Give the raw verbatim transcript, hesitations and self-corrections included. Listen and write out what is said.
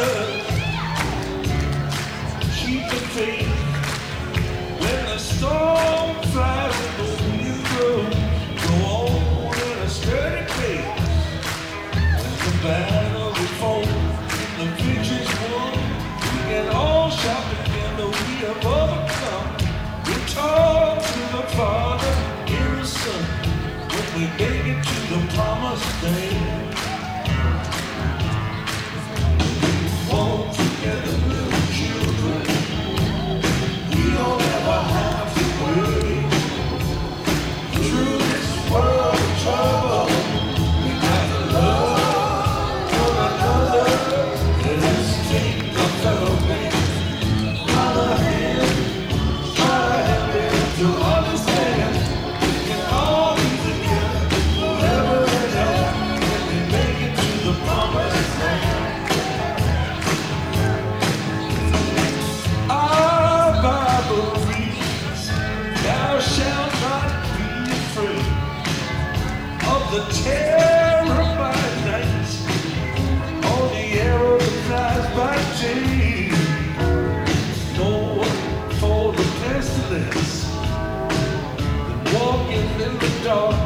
us. Keep the faith when the storm flies and the wind blows. Go on in a sturdy faith. When the battle we fought and the victory's won, we can all shout together, we have overcome. We talk to the Father in the Son when we make it to the promised land. Walk together, little children. We don't ever have to worry. Through this world of trouble, we got to love one another. Let us take the fellow man by the hand, try to help him to understand. We can all be together, forever and ever, when we make it to the promised land. Our Bible reads, thou shalt not be afraid of the terror by night, or the arrow that flies by day, nor for the pestilence that walketh in the dark,